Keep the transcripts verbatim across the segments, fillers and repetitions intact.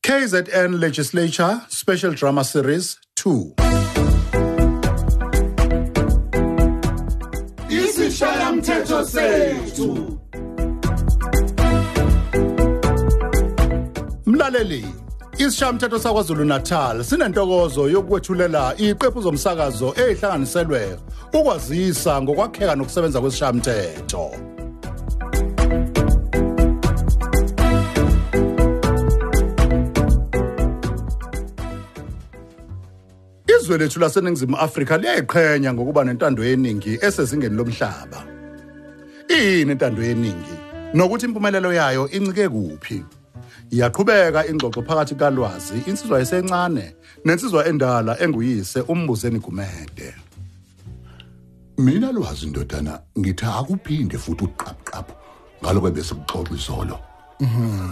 K Z N Legislature Special Drama Series two. Isishayamthetho sethu. Mlaleli, Isishayamthetho sakwaZulu Natal sinentokozo yokwethulela iqephu zomsakazo ehlanganiselwe ukwazisa ngokwakheka nokusebenza kwesishayamthetho. Izwe lethu laseNingizimu Afrika liyayiqhenya ngokuba nentando yeningi esezingeni lomhlaba. Ini intando yeningi nokuthi impumelelo yayo incike kuphi? Iyaqhubeka ingxoxo phakathi kaLwazi, insizwa esencane, nensizwa endala enguyise uMbuzeni Gumede. Mina Lwazi ndodana ngithi akuphinde futhi uqhapqapho ngalokho bese kuxoxa izolo. Mhm.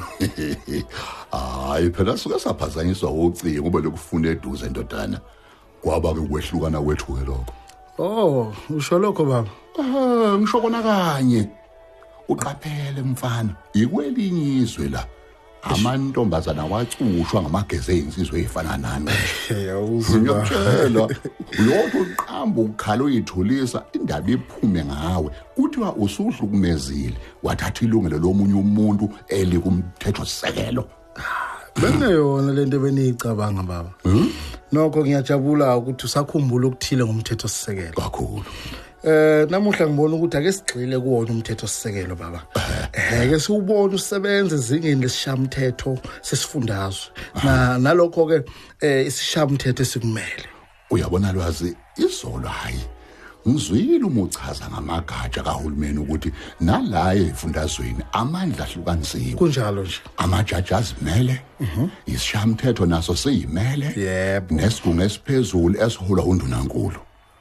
Hayi phela suka saphazanyiswa ucingo ube lokufuna eduze ndodana. Kwaba ke kwehlukana kwethu ke lokho. Oh, usho lokho baba? Ah, ngisho kona kanye. Uqaphele mfana, ikwelinye izwe la. Amantombazana wacushwa ngamageze insizwe efana nani. Yawuzwa. Ngiyakutshela, uyotho uqamba ukukhala uyithulisa indaba iphume ngawe. Kuthiwa usudlukumezile, wathatha ilungelo lomunye umuntu eli kumthetho sisekelo. Beneyona lento beniyicabanga baba. Mhm. Nokho ngiyajabula ukuthi usakhumbula ukuthile ngomthetho sisekelo. Kakhulu. Eh namuhla ngibona ukuthi ake sigxile kuwona umthetho sisekelo baba. Eh ke siubona usebenza ezingeni lesishamthetho sesifundazwe. Na nalokho ke eh isishamthetho sikumele. Uyabona Lwazi, izolo hayi. Ngizwile uma uchaza ngamagatsha kahulumeni ukuthi nalaye ifundazweni amandla ahlukanisiwe. Kunjalo nje. Amajaji azimele. Mhm. Isishamthetho naso siyimele. Yebo. Nesigungu esiphezulu esihola undunankulu.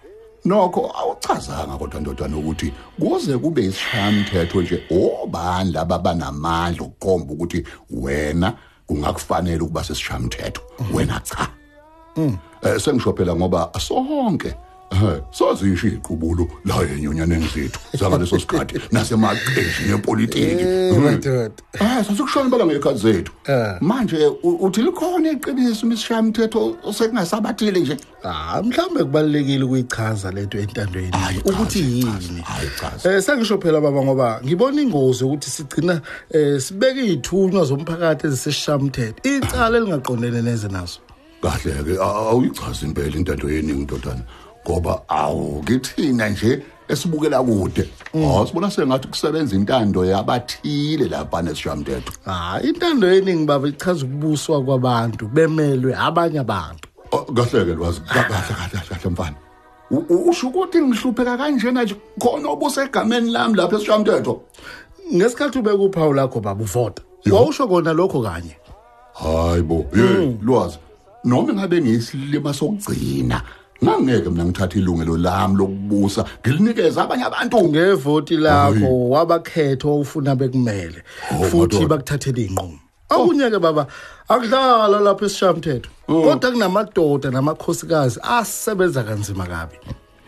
Nokho awuchazanga kodwa ndodana ukuthi kuze kube isishamthetho nje obandla ababanamandla ukuqomba ukuthi wena kungakufanele ukuba sesishamthetho. Wena cha. Mhm. Eh sengishophela ngoba sonke Eh, sozisho iqhubulo la enyonyaneni zethu zangaleso sikhathi nasemaqheshini epolitiki. Madoda. Ah, sasikushona bala ngekhathi zethu. Manje uthi likhona iqiniso imishamthetho sekungasabathile nje. Ah, mhlambe kubalekile ukuyichaza lento entandweni ukuthi yini. Eh sengisho phela baba ngoba ngibona ingozi ukuthi sigcina eh sibeke izithunywa zomphakathi eziseshamthetho. Icala elingaqondene neze naso. Kahle ke awuyichaza impela intando yeningi ndodana. Ngoba awu ngithina nje esibukela kude. Ah sibona sengathi kusebenza intando yabathile lapha nesishamthetho. Ah intando yeningi baba ichaza ukubuswa kwabantu bemelwe abanye abantu. Kahle ke Lwazi, kahle kahle kahle mfana. Usho ukuthi ngihlupheka kanjena nje khona obuse egameni lami lapha esishamthetho. Ngesikhathi ubeka uphawu lakho baba uvota. Wawusho kona lokho kanye. Hayibo, hey Lwazi. Noma ngabe ngiyisilima sokugcina ngangeke mina ngithatha ilungelo lami lokubusa ngilinikeza abanye abantu ngevoti lakho wabakhetho ufuna bekumele futhi bakuthathele inqumo. Akunyeke baba akudlala lapha esishamthetho kodwa kunamadoda namakhosikazi asebenza kanzima kabi.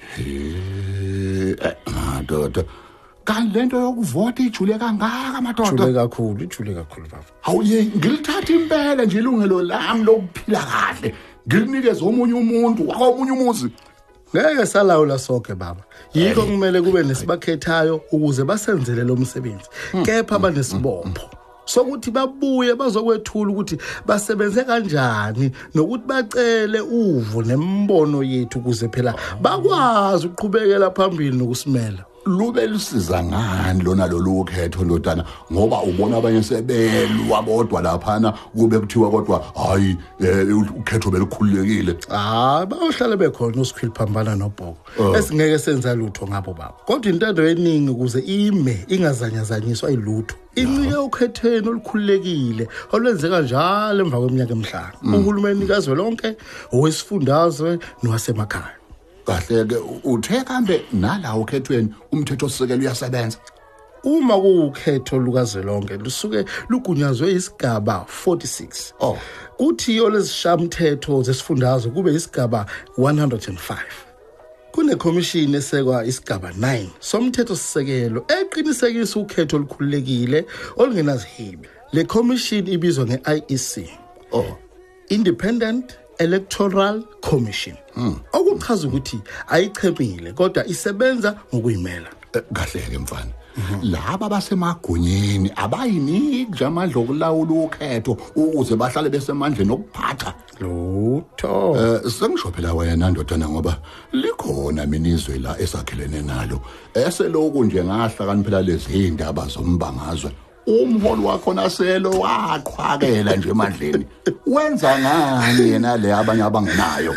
Eh madoda kanlento yokuvota ijule kangaka madoda. Ijule kakhulu, ijule kakhulu baba. Awuye ngilithatha impela nje ilungelo lami lokuphila kahle. Ngilinikeza omunye umuntu wakomunye umuzi. Ngeke salawula sonke baba. Yikho kumele kube nesibakhethayo ukuze basenzele lo msebenzi. Kepha banesibopho sokuthi babuye bazokwethula ukuthi basebenze kanjani nokuthi bacele uvo nembono yethu kuze phela bakwazi ukuqhubekela phambili nokusimela. Lube lusiza ngani lona lolu khetho ndodana ngoba ubona abanye sebelwa bodwa laphana kube kuthiwa kodwa hayi ukhetho belikhululekile. Ah bayohlala bekhona uSikhwili phambana noBhoko esingeke senza lutho ngabo baba. Kodwa intando yeningi ukuze ime ingazanyazanyiswa ilutho. Incike ukhetheno olukhululekile olwenzeka njalo emva kweminyaka emihlanu. Uhulumeni kazwelonke owesifundazwe nowasemakhaya. Kahle ke uthe kambe nalawo khethweni umthetho sisekelo uyasebenza. Uma kuukhetho lukazwelonke lusuke lugunyazwe isigaba forty-six. Oh. Kuthi yolezishamthetho zesifundazwe kube isigaba one hundred five. Kune commission esekwa isigaba nine somthetho sisekelo eqinisekisa ukhetho olukhululekile olungenazihibe. Le commission ibizwa nge-I E C. Oh. Independent Electoral Commission. Okuchaza ukuthi ayichemile kodwa isebenza ngokuyimela. Kahle ke mfana. Laba basemagunyeni abayiniki nje amandla okulawula ukhetho ukuze bahlale besemandleni okuphatha. Lutho. Eh sengisho phela wena ndodana ngoba likhona mina izwe la esakhelene nalo. Eseloku nje ngahlakani phela lezi indaba zombangazwe. Umholi wakho naselo waqhwakela nje emandleni. Wenza ngani yena le abanye abangenayo?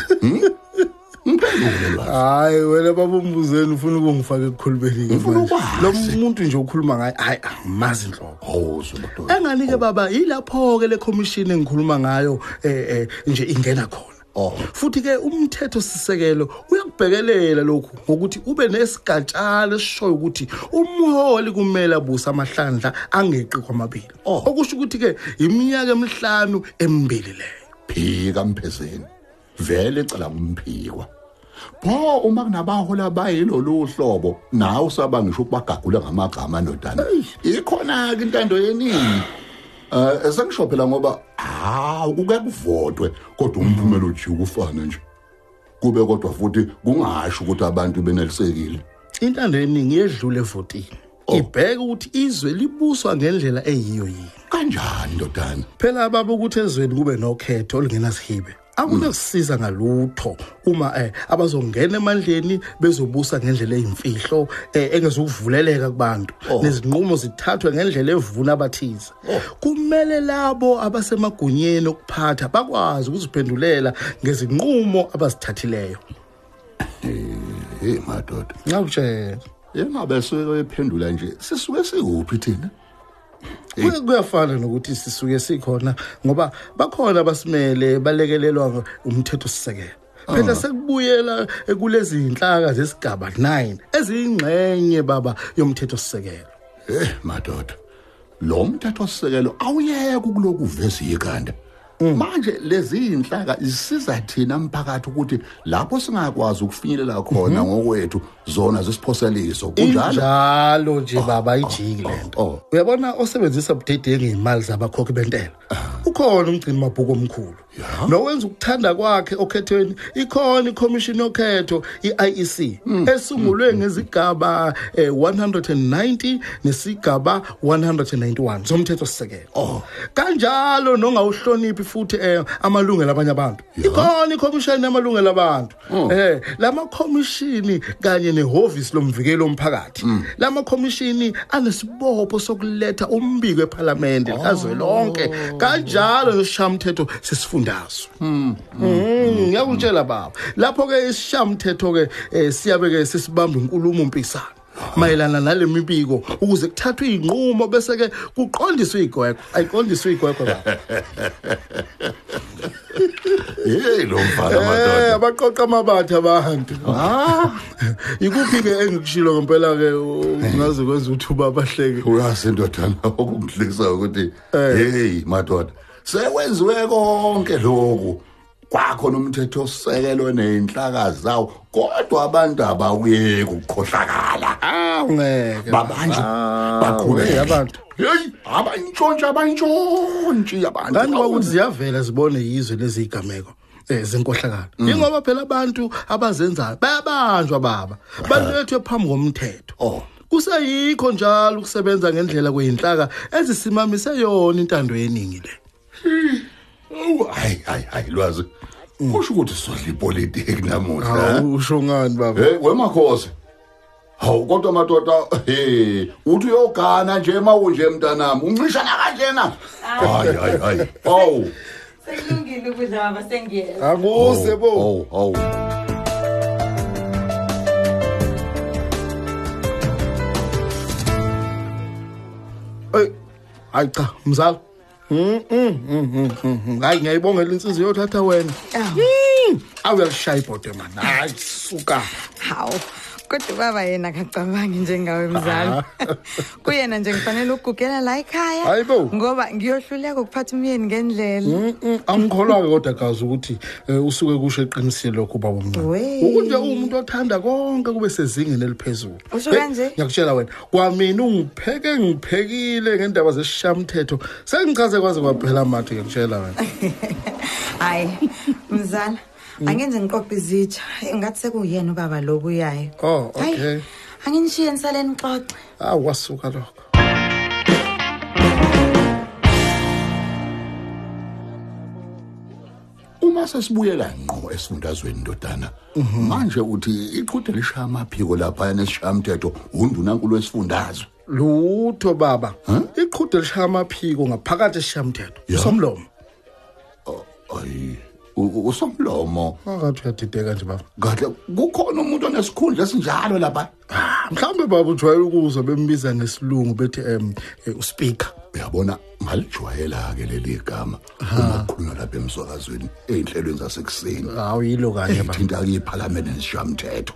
Hayi wena baba umbuzeni ufuna ukungifaka ekukhulubeni manje. Lo muntu nje ukhuluma ngaye hayi angimazi inhloko. Hawu sobudoda. Enganike baba ilapho ke le commission engikhuluma ngayo eh nje ingena khona. Oh. Futhi ke umthetho sisekelo uyakubhekelela lokhu ngokuthi ube nesigatshana esishoyo ukuthi umholi kumele abusa amahlandla angeqi kwamabili. Okusho ukuthi ke iminyaka emihlanu emibili leyo. Phika mphezeni. Vele ecala kumphikwa. Pho uma kunabahola bayilo luhlobo nawe usaba ngisho ukubagagula ngamagama ndodana. Ikhona ke intando yeningi. Eh esengisho phela ngoba ah ukuke kuvotwe kodwa umphumela uthi ukufana nje. Kube kodwa futhi kungasho ukuthi abantu benelisekile. Intando yeningi yedlule evotini. Ibheka ukuthi izwe libuswa ngendlela eyiyo yini. Kanjani ndodana? Phela baba ukuthi ezweni kube nokhetho olungenasihibe. Akunasisiza ngalutho uma eh abazongena emandleni bezobusa ngendlela eyimfihlo eh engezukuvuleleka kubantu nezinqumo zithathwe ngendlela evuna abathize. Kumele labo abasemagunyeni okuphatha bakwazi ukuziphendulela ngezinqumo abazithathileyo. Eh madoda. Ngakutshela. Yengabe sike ephendula nje sisuke sikuphi thina? Kuyafana nokuthi sisuke sikhona ngoba bakhona abasimele balekelelwa umthetho sisekelo. Phela sekubuyela kulezi inhlaka zesigaba nine ezingxenye baba yomthetho sisekelo. Eh madoda. Lo mthetho sisekelo awuyeke ukuloku uveza ikhanda. Manje lezi inhlaka zisiza thina umphakathi ukuthi lapho singakwazi ukufinyelela khona ngokwethu zona zisiphoseliso kunjalo njalo nje baba ijiki lento. Uyabona osebenzisa budedengu imali zabakhokhi bentela. Ukhona umgcini mabhuku omkhulu. Nowenza ukuthanda kwakhe okhethweni ikhona iCommission yokhetho iI E C esungulwe ngezigaba one ninety nesigaba one ninety-one zomthetho sisekelo. Kanjalo nongawuhloniphi futhi eh amalungelo abanye abantu. Ikhona iCommission yamalungelo abantu. Eh lama commission kanye nehovisi lomvikelo omphakathi. Lama commission anesibopho sokuletha umbiko eParliament likazwe lonke. Kanjalo neshamthetho sesifundazwe. Mhm. Ngiyakutshela baba. Lapho ke ishamthetho ke siyabe ke sesibamba inkulumo mpikisano mayelana nalemibiko ukuze kuthathwe inqumo bese ke kuqondiswe igweko ayiqondiswe igweko baba. Eh lo mfana madoda. Eh abaqoqa amabatha abantu. Ah ikuphi ke engikushilo ngempela ke ngaze kwenza uthuba abahleke. Uyazi ndodana okungihlikisa ukuthi hey madoda sekwenziwe konke lokhu kwakho nomthetho sisekelo nenhlaka zawo kodwa abantu abawuyeki ukukhohlakala. Ah ngeke babanje baqhubeke abantu. Hey abantshontsha abantshontsha abantu. Kanti ukuthi ziyavela zibone yizwe lezi igameko. Eh zenkohlakala. Ingoba phela abantu abazenzayo bayabanjwa baba. Balethwe phambi komthetho. Oh. Kusayikho njalo ukusebenza ngendlela kweinhlaka ezisimamise yona intando yeningi le. Oh hayi hayi hayi lwazi. Kusho ukuthi sodla ipolitiki namuhla. Usho ngani baba? Hey wemakhosi. Hawu kodwa madoda hey uthi uyogana nje mawunje mntanami uncishana kanjena. Hayi hayi hayi. Awu. Sekulungile ukudla baba sengiyeza. Akuse bo. Awu awu. Hey hayi cha mzala. Mhm mhm. Hayi ngiyayibongela insizwe yothatha wena. Awuyalishaya ibhodo man. Hayi suka. Hawu. Kodwa baba yena akacabangi njengawe mzala. Kuyena nje ngifanele ukugugela la ekhaya. Hayibo. Ngoba ngiyohluleka ukuphatha umyeni ngendlela. Angikholwa ke kodwa kazi ukuthi usuke kusho eqinisile lokho baba omncane. Ukuthi umuntu othanda konke kube sezingeni eliphezulu. Usho kanje? Ngiyakutshela wena, kwamina ungipheke ngiphekile ngendaba zesishamthetho. Sengichaze kwaze kwaphela amathe ngiyakutshela wena. Hayi, mzala. Angenze ngiqoqe izitsha. Ngathi sekuyena ubaba lokhu uyayo. Oh, okay. Anginishiye nisaleni nixoxe. Ah, wasuka lokho. Uma sesibuyela ngqo esifundazweni ndodana, manje uthi iqhude lishaya amaphiko lapha nesishamthetho undunankulu wesifundazwe. Lutho baba. Iqhude lishaya amaphiko ngaphakathi esishamthetho. Somlomo. Ayi, usomlomo. Akathi uyadideka nje baba. Kahle kukhona umuntu onesikhundla esinjalo lapha. Mhlawumbe baba ujwayele ukuzwa bembiza ngesilungu bethi em uspeaker. Uyabona ngalijwayela ke leli gama uma kukhulunywa lapha emsakazweni einhlelweni zasekuseni. Hawu yilo kanye baba. Thinta ke iParliament nesishamthetho.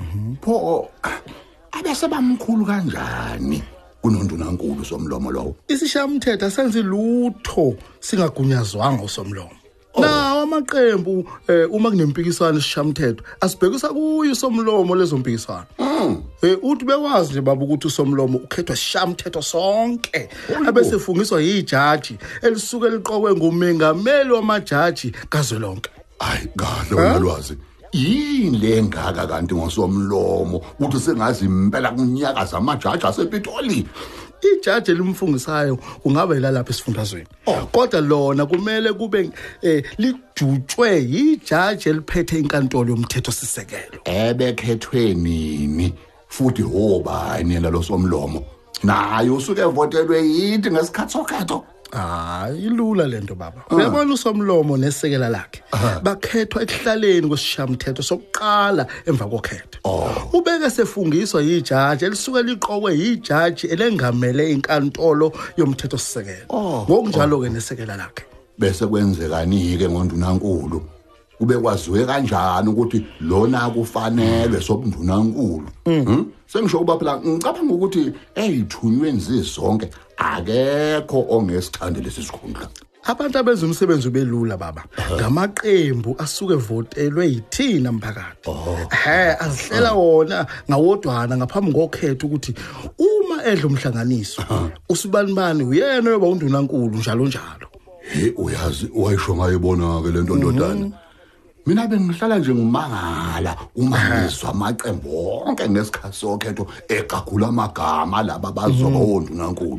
Pho abese bamkhulu kanjani kunondunankulu somlomo lowo? Isishamthetho senze lutho singagunyazwanga usomlomo. Na amaqembu uma kunempikiswano esishamthetho asibhekisa kuyo somlomo lezompikiswano. Eh uthi bekwazi nje baba ukuthi usomlomo ukhethwa sishamthetho sonke abese fungiswa yijaji elisuke liqokwe ngumengameli wamajaji kazwelonke. Hayi kahle wena lwazi. Yini lengaka kanti ngosomlomo uthi sengazi impela kunyakaza amajaji asePitoli. Ijaji elimfungisayo kungaba ilalapha esifundazweni. Kodwa lona kumele kube lijutshwe yijaji eliphethe inkantolo yomthetho sisekelo. Ebekhethwe nini futhi obani lo somlomo? Naye usuke evotelwe yithi ngesikhathi sokhetho. Ah, ilula lento baba. Uyabona usomlomo nesekela lakhe. Bakhethwa ekuhlaleni kwesishamthetho sokuqala emva kokhetho. Ubeke sefungiswa yijaji elisuke liqokwe yijaji elengamele inkantolo yomthetho sisekelo. Ngokunjalo ke nesekela lakhe. Bese kwenzekani ke ngondunankulu? Kube kwaziwe kanjani ukuthi lona kufanele sobundunankulu? Mhm. Sengisho kuba phela ngicabanga ukuthi eyithunyweni zizonke akekho ongesithande lesisikhundla. Abantu abenza umsebenzi ubelula baba. Ngamaqembu asuke votelwe yithina umphakathi. Eh azihlela wona ngawodwana ngaphambi kokhetho ukuthi uma edla umhlanganiso usibanibani uyena oyoba undunankulu njalo njalo. Hey uyazi wayisho ngayibona ke lento ndodana. Mina bengihlala nje ngimangala uma ngizwa amaqembu onke ngesikhathi sokhetho egagula amagama laba bazoba ondunankulu.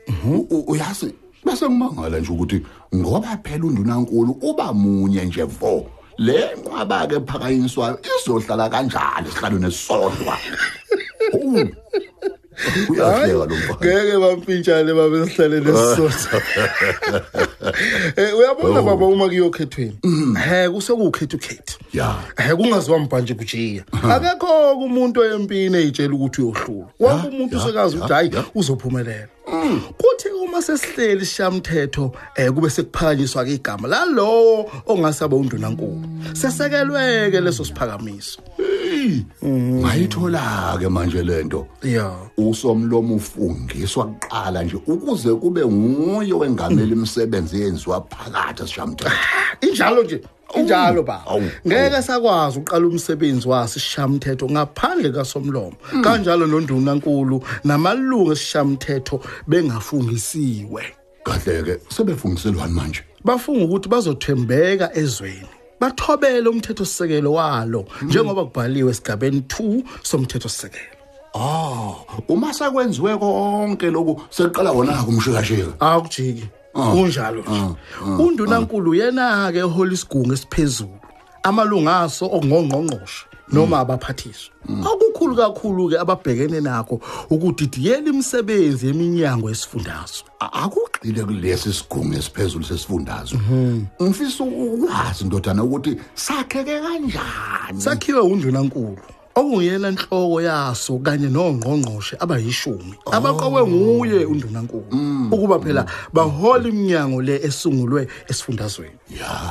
Uyazi bese ngimangala nje ukuthi ngoba phela undunankulu uba munye nje vo le nqwaba ke phakanyiswa izohlala kanjalo esihlalweni esodwa. Uyahleka lo mfana. Ngeke bampintshane babe sihlale nesizotha. Eh uyabona baba uma kuyokhethweni. Eh kusekukhetha ukhetho. Yeah. Eh kungaziwa mbanje kujiya. Akekho umuntu oyempini eyitshela ukuthi uyohlula. Wonke umuntu usekazi ukuthi hayi uzophumelela. Kuthi uma sesihleli isishamthetho eh kube sekuphakanyiswa ke igama la lo ongasaba undunankulu. Sesekelweke leso siphakamiso. Ngayithola ke manje lento. Yeah. Usomlomo ufungiswa kuqala nje ukuze kube nguye wengameli imisebenzi yenziwa phakathi esishamthetho. Injalo nje. Injalo ba. Ngeke sakwazi uqala umsebenzi wase sishamthetho ngaphandle kaSomlomo. Kanjalo nondunankulu namalungu esishamthetho bengafungisiwe. Kahle ke sebefungiselwani manje? Bafunga ukuthi bazothembeka ezweni. Bathobele umthetho sisekelo walo njengoba kubhaliwe esigabeni two somthetho sisekelo. Ah, uma sakwenziwe konke lokhu seqala wona kumshikashika. Akujiki. Kunjalo nje. Undunankulu yena ke ehola isigungu esiphezulu. Amalunga aso okungqongqongqoshe noma abaphathiswa. Akukhulu kakhulu ke ababhekene nakho ukudidiyela imisebenzi yeminyango yesifundazwe. Akugxile kulesi sigungu esiphezulu sesifundazwe. Ngifisa ukwazi ndodana ukuthi sakheke kanjani. Sakhiwe undunankulu. Okuyena inhloko yaso kanye nongqongqoshe abayishumi abaqokwe nguye undunankulu ukuba phela bahola iminyango le esungulwe esifundazweni. Yeah.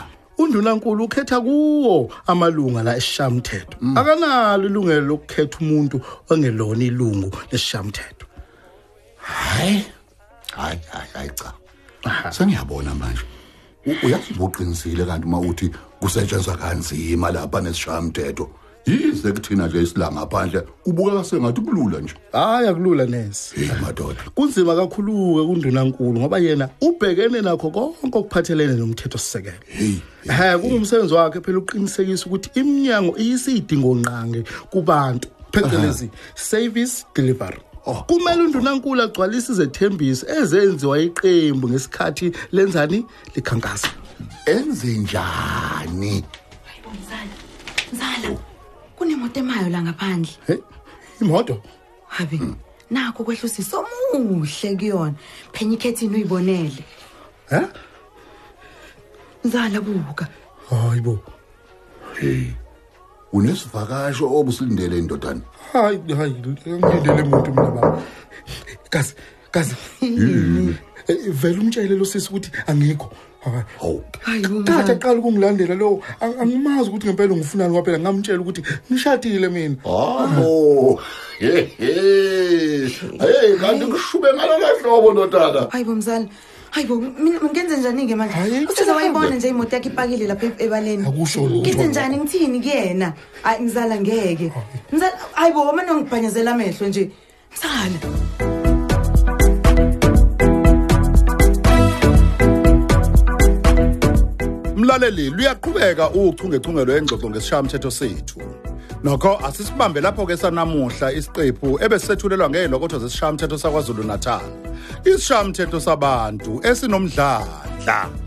uNdunankulu ukhetha kuwo amalunga la esishamthetho akanalo ilungelo lokukhetha umuntu ongelona ilungu lesishamthetho. Hayi hayi hayi cha sengiyabona manje uyazi uqinisile kanti uma uthi kusetshenzwa kanzima lapha nesishamthetho yize kuthina nje isilanga ngaphandle kubukeka sengathi kulula nje. Hayi akulula nesi madoda kunzima kakhulu ke kuNdunankulu ngoba yena ubhekene nakho konke okuphathelene nomthetho sisekelo. Eh kungumsebenzi wakhe phela uqinisekisa ukuthi iminyango iyisidingo nqange kubantu phecelezi service delivery. Kumele uNdunankulu agcwalise izethembiso ezenziwa iqembu ngesikhathi lenzani likhankasa. Enze njani? Mzala Mzala kunemoto emayo la ngaphandle. Hey imoto Habi nakho kwehlusiso omuhle kuyona phenya ikhethini uyibonele. Eh Mzala buka. Hayibo. Hey unesivakasho obusilindele indodana. Hayi hayi ngilindele umuntu mina baba. Kazi kazi. Vele umtshele lo sisi ukuthi angikho. Hawu. Kade qala ukungilandela lo angimazi ukuthi ngempela ngifunani ngoba phela ngamtshela ukuthi ngishadile mina. Hawo. Hey hey kanti kushube ngalo lahlobo ndodana. Hayibo mzala. Hayibo mina ngenze njani ke manje? Usiza wayibona nje imoto yakhe ipakile lapha ebaleni. Ngithi njani ngithini kuyena? Hayi mzala ngeke. Mzala hayibo mina ngibhanyazela amehlo nje. Mzala. Mlaleli luyaqhubeka uchungechungelo engxoxo ngesishamthetho sethu. Nokho asisibambe lapho ke sanamuhla isiqephu ebesethulelwa ngelokotho zesishamthetho saKwaZulu Natal. Isishamthetho sabantu esinomdlandla.